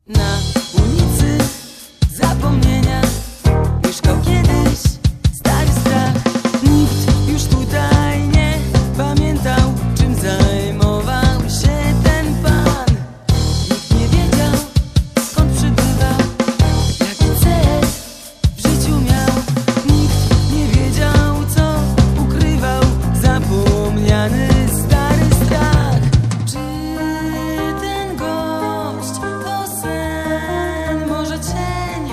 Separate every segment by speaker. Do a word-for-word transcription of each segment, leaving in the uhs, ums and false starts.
Speaker 1: Na ulicy zapomnienia mieszkał kiedyś stary strach. Nikt już tutaj nie pamiętał, czym zajmował się ten pan. Nikt nie wiedział, skąd przybywał, jaki cel w życiu miał. Nikt nie wiedział, co ukrywał zapomniany stary strach. Czy ten gość to sen, może cień?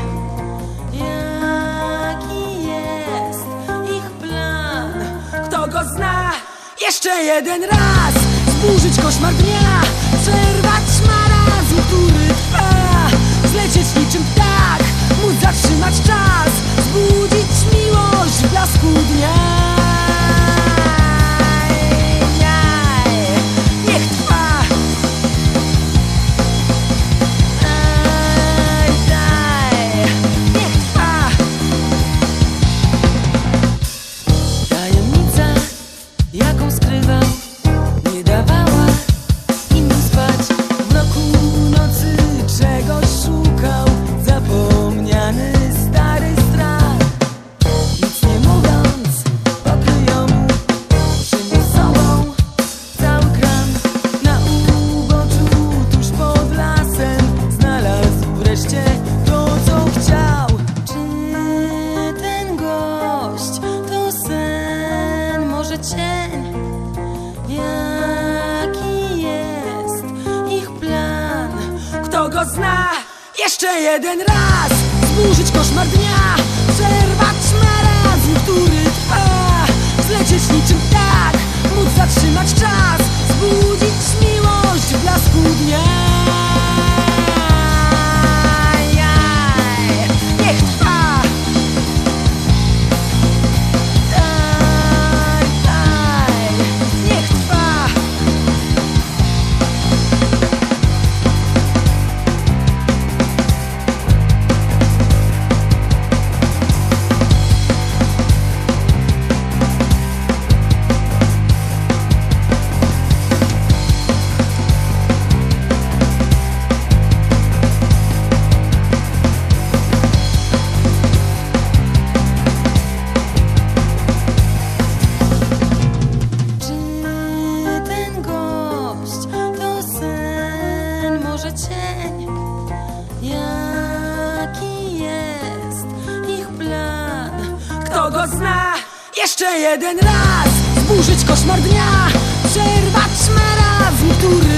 Speaker 1: Jaki jest ich plan? Kto go zna? Jeszcze jeden raz zburzyć koszmar dnia, przerwać marazm, który trwa, zlecieć niczym ptak, móc zatrzymać czas, zbudzić miłość w blasku dnia. Niech trwa. Daj, daj, niech trwa. Tajemnica, jaką skrywał, nie dawała innym spać. W mroku nocy czegoś szukał zapomniany stary strach. Nic nie mówiąc, pokryją mu wszędzie sobą cały kran. Na uboczu, tuż pod lasem, znalazł wreszcie to, co chciał. Czy ten gość to sen, może cień? Jaki jest ich plan? Kto go zna? Jeszcze jeden raz zburzyć koszmar dnia, przerwać marazm, który trwa, zlecieć niczym ptak, móc zatrzymać czas, zbudzić miłość w blasku dnia. Niech trwa. Daj, daj, niech trwa. Czy ten gość to sen, może cień? Jaki jest ich plan? Kto go zna? Jeszcze jeden raz zburzyć koszmar dnia, przerwać marazm, który